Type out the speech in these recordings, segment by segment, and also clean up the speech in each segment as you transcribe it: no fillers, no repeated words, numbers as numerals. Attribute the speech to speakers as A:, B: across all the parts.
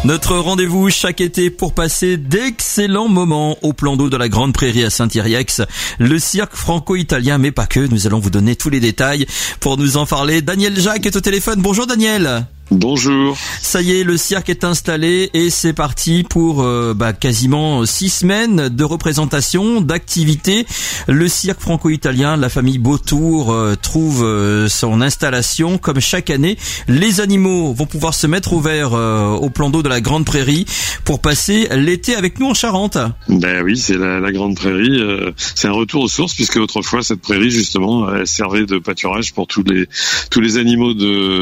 A: Notre rendez-vous chaque été pour passer d'excellents moments au plan d'eau de la Grande Prairie à Saint-Yrieix. Le cirque franco-italien, mais pas que. Nous allons vous donner tous les détails. Pour nous en parler, Daniel Jacques est au téléphone. Bonjour Daniel.
B: Bonjour.
A: Ça y est, le cirque est installé et c'est parti pour quasiment 6 semaines de représentation, d'activités. Le cirque franco-italien, la famille Beautour trouve son installation. Comme chaque année, les animaux vont pouvoir se mettre au vert au plan d'eau de la Grande Prairie pour passer l'été avec nous en Charente.
B: Ben oui, c'est la Grande Prairie. C'est un retour aux sources puisque autrefois cette prairie justement elle servait de pâturage pour tous les animaux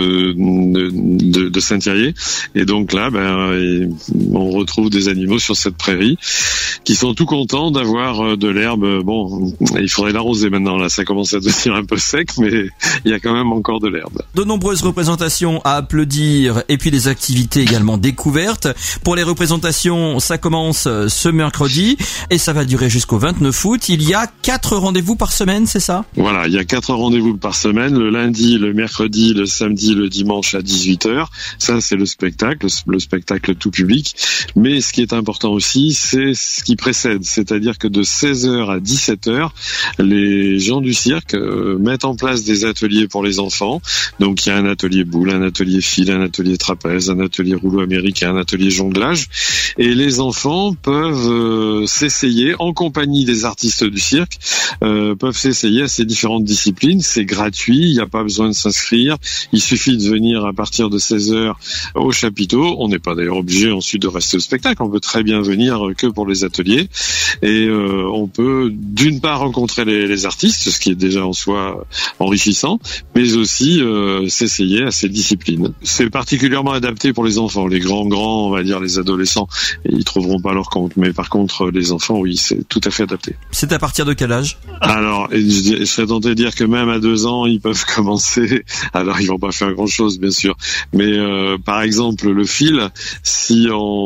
B: de Saint-Thierry, et donc là on retrouve des animaux sur cette prairie qui sont tout contents d'avoir de l'herbe. Bon, il faudrait l'arroser maintenant, là ça commence à devenir un peu sec, mais il y a quand même encore de l'herbe.
A: De nombreuses représentations à applaudir et puis des activités également découvertes. Pour les représentations, ça commence ce mercredi et ça va durer jusqu'au 29 août. Il y a 4 rendez-vous par semaine, c'est ça?
B: Voilà, il y a 4 rendez-vous par semaine, le lundi, le mercredi, le samedi, le dimanche à 18h. Ça, c'est le spectacle tout public. Mais ce qui est important aussi, c'est ce qui précède. C'est-à-dire que de 16h à 17h, les gens du cirque mettent en place des ateliers pour les enfants. Donc, il y a un atelier boule, un atelier fil, un atelier trapèze, un atelier rouleau américain, un atelier jonglage. Et les enfants peuvent s'essayer, en compagnie des artistes du cirque, peuvent s'essayer à ces différentes disciplines. C'est gratuit, il n'y a pas besoin de s'inscrire. Il suffit de venir à partir de 16h au chapiteau. On n'est pas d'ailleurs obligé ensuite de rester au spectacle. On peut très bien venir que pour les ateliers. Et on peut d'une part rencontrer les artistes, ce qui est déjà en soi enrichissant, mais aussi s'essayer à ces disciplines. C'est particulièrement adapté pour les enfants. Les grands, on va dire les adolescents, ils trouveront pas leur compte. Mais par contre, les enfants, oui, c'est tout à fait adapté.
A: C'est à partir de quel âge?
B: Alors, je serais tenté de dire que même à 2 ans, ils peuvent commencer. Alors, ils vont pas faire grand-chose, bien sûr. Mais par exemple, le fil, c'est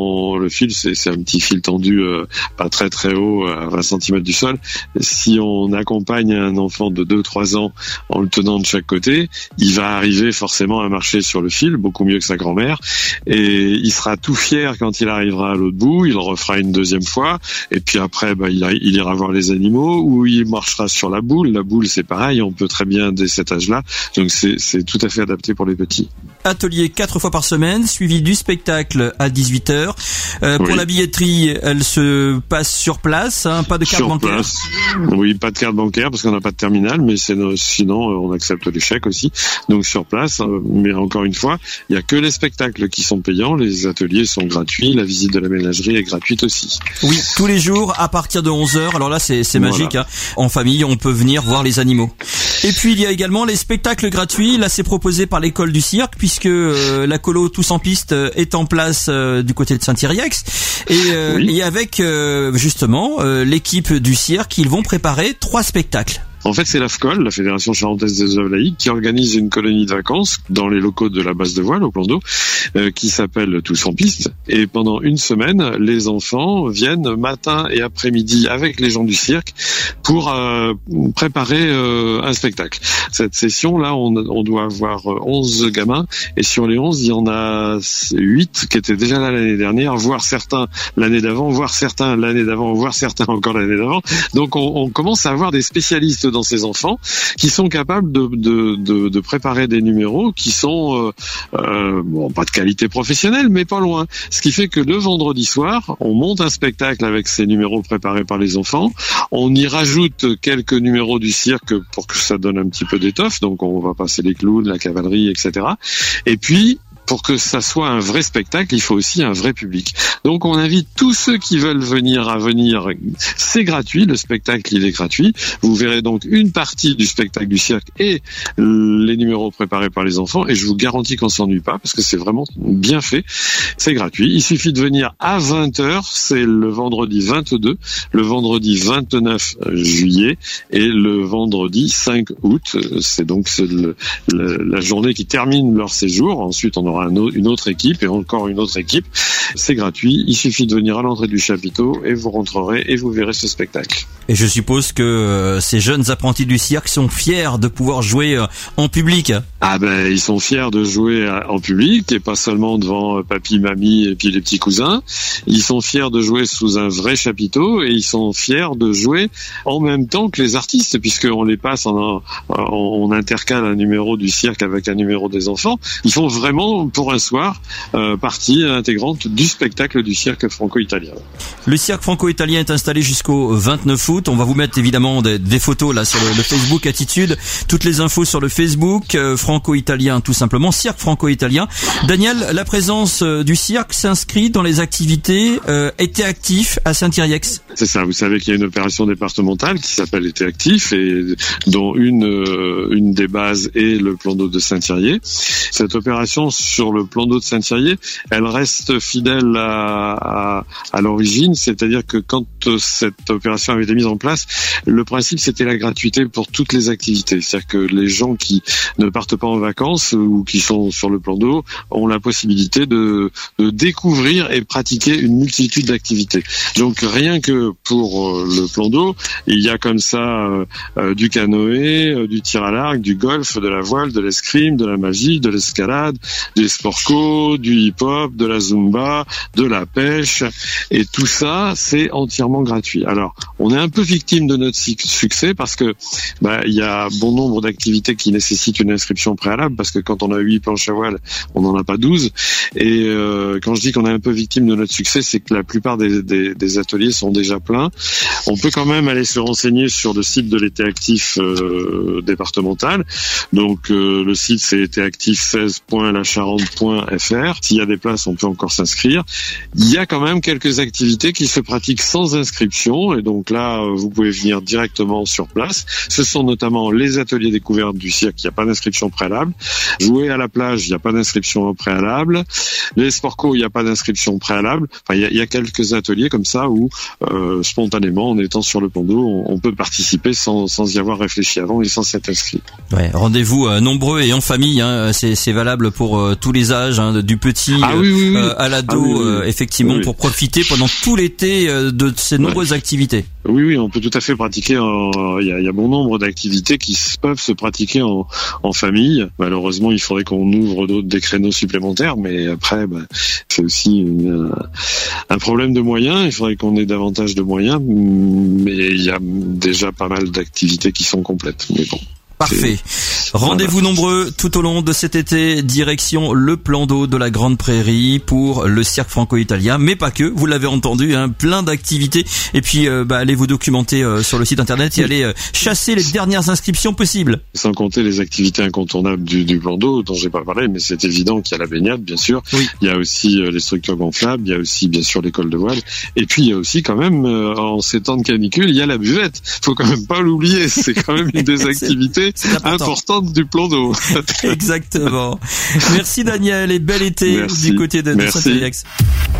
B: un petit fil tendu, pas très très haut, à 20 cm du sol. Si on accompagne un enfant de 2-3 ans en le tenant de chaque côté, il va arriver forcément à marcher sur le fil, beaucoup mieux que sa grand-mère. Et il sera tout fier quand il arrivera à l'autre bout. Il le refera une 2e fois. Et puis après, il ira voir les animaux, ou il marchera sur la boule. La boule, c'est pareil, on peut très bien dès cet âge-là. Donc c'est tout à fait adapté pour les petits.
A: Atelier 4 fois par semaine, suivi du spectacle à 18h. Pour la billetterie, elle se passe sur place, pas de carte bancaire.
B: Place. Oui, pas de carte bancaire parce qu'on n'a pas de terminal, mais sinon on accepte les chèques aussi. Donc sur place, mais encore une fois, il y a que les spectacles qui sont payants, les ateliers sont gratuits, la visite de la ménagerie est gratuite aussi.
A: Oui, tous les jours à partir de 11h. Alors là, c'est magique. Voilà. En famille, on peut venir voir les animaux. Et puis il y a également les spectacles gratuits. Là, c'est proposé par l'école du cirque puisque la colo Tous en piste est en place du côté de Saint-Yrieix et avec justement l'équipe du cirque, ils vont préparer 3 spectacles.
B: En fait, c'est l'AFCOL, la Fédération Charentaise des œuvres laïques, qui organise une colonie de vacances dans les locaux de la base de voile au plan d'eau, qui s'appelle Tous en piste. Et pendant une semaine, les enfants viennent matin et après-midi avec les gens du cirque pour préparer un spectacle. Cette session-là, on doit avoir 11 gamins, et sur les 11, il y en a 8 qui étaient déjà là l'année dernière, voire certains l'année d'avant, voire certains l'année d'avant, voire certains encore l'année d'avant. Donc on commence à avoir des spécialistes dans ces enfants qui sont capables de préparer des numéros qui sont pas de qualité professionnelle, mais pas loin. Ce qui fait que le vendredi soir, on monte un spectacle avec ces numéros préparés par les enfants. On y rajoute quelques numéros du cirque pour que ça donne un petit peu d'étoffe. Donc on va passer les clowns, la cavalerie, etc. Et puis pour que ça soit un vrai spectacle, il faut aussi un vrai public. Donc on invite tous ceux qui veulent venir à venir. C'est gratuit, le spectacle il est gratuit. Vous verrez donc une partie du spectacle du cirque et les numéros préparés par les enfants, et je vous garantis qu'on s'ennuie pas parce que c'est vraiment bien fait. C'est gratuit. Il suffit de venir à 20h, c'est le vendredi 22, le vendredi 29 juillet et le vendredi 5 août. C'est donc la journée qui termine leur séjour. Ensuite on aura une autre équipe et encore une autre équipe. C'est gratuit, il suffit de venir à l'entrée du chapiteau et vous rentrerez et vous verrez ce spectacle.
A: Et je suppose que ces jeunes apprentis du cirque sont fiers de pouvoir jouer en public.
B: Ah ben, ils sont fiers de jouer en public et pas seulement devant papy, mamie et puis les petits cousins. Ils sont fiers de jouer sous un vrai chapiteau et ils sont fiers de jouer en même temps que les artistes, puisqu'on les passe, on intercale un numéro du cirque avec un numéro des enfants. Ils font vraiment, pour un soir, partie intégrante du spectacle du cirque franco-italien.
A: Le cirque franco-italien est installé jusqu'au 29 août. On va vous mettre évidemment des photos là sur le Facebook Attitude. Toutes les infos sur le Facebook franco-italien, tout simplement, cirque franco-italien. Daniel, la présence du cirque s'inscrit dans les activités été actif à Saint-Yrieix.
B: C'est ça, vous savez qu'il y a une opération départementale qui s'appelle Été actif et dont une des bases est le plan d'eau de Saint-Yrieix. Cette opération sur le plan d'eau de Saint-Yrieix, elle reste fidèle à l'origine, c'est-à-dire que quand cette opération avait été mise en place, le principe c'était la gratuité pour toutes les activités. C'est-à-dire que les gens qui ne partent pas en vacances ou qui sont sur le plan d'eau ont la possibilité de découvrir et pratiquer une multitude d'activités. Donc rien que pour le plan d'eau, il y a comme ça du canoë, du tir à l'arc, du golf, de la voile, de l'escrime, de la magie, de l'escalade, des sports co, du hip-hop, de la zumba, de la pêche, et tout ça c'est entièrement gratuit. Alors on est un peu victime de notre succès parce que il y a bon nombre d'activités qui nécessitent une inscription préalable, parce que quand on a 8 planches à voile, on n'en a pas 12. Et quand je dis qu'on est un peu victime de notre succès, c'est que la plupart des ateliers sont déjà pleins. On peut quand même aller se renseigner sur le site de l'été actif départemental. Donc le site c'est étéactif16.lacharente.fr. S'il y a des places, on peut encore s'inscrire. Il y a quand même quelques activités qui se pratiquent sans inscription, et donc là vous pouvez venir directement sur place. Ce sont notamment les ateliers découvertes du cirque, il n'y a pas d'inscription préalable. Jouer à la plage, il n'y a pas d'inscription préalable. Les sports co, il n'y a pas d'inscription préalable. Enfin, il y a quelques ateliers comme ça où spontanément, en étant sur le plan d'eau, on peut participer sans y avoir réfléchi avant et sans s'être inscrit.
A: Ouais, rendez-vous nombreux et en famille, hein, c'est valable pour tous les âges, hein, du petit à l'ado, effectivement, pour profiter pendant tout l'été de ces nombreuses activités.
B: Oui, on peut tout à fait pratiquer. Il y a bon nombre d'activités qui peuvent se pratiquer en famille. Malheureusement, il faudrait qu'on ouvre des créneaux supplémentaires, mais après, c'est aussi un problème de moyens. Il faudrait qu'on ait davantage de moyens, mais il y a déjà pas mal d'activités qui sont complètes. Mais bon.
A: Parfait. Rendez-vous nombreux tout au long de cet été, direction le plan d'eau de la Grande Prairie pour le cirque franco-italien, mais pas que, vous l'avez entendu, hein, plein d'activités. Et puis allez vous documenter sur le site internet et allez chasser les dernières inscriptions possibles.
B: Sans compter les activités incontournables du plan d'eau dont j'ai pas parlé, mais c'est évident qu'il y a la baignade, bien sûr. Oui. Il y a aussi les structures gonflables, il y a aussi bien sûr l'école de voile, et puis il y a aussi quand même en ces temps de canicule, il y a la buvette. Faut quand même pas l'oublier, c'est quand même une des activités importante du plan d'eau.
A: Exactement. Merci Daniel et bel été du côté de Saint-Yrieix.